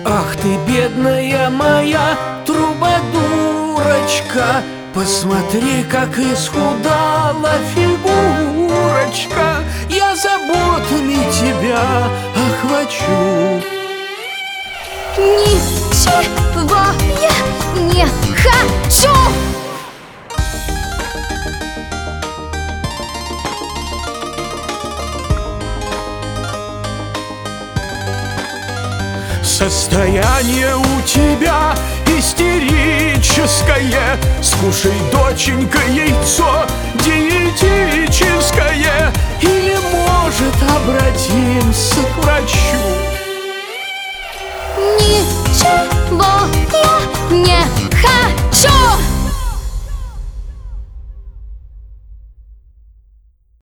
Ах ты, бедная моя трубадурочка, посмотри, как исхудала фигурочка. Я заботами тебя охвачу. Ничего я не хочу! Состояние у тебя истерическое. Скушай, доченька, яйцо диетическое. Или, может, обратимся к врачу. Ничего я не хочу!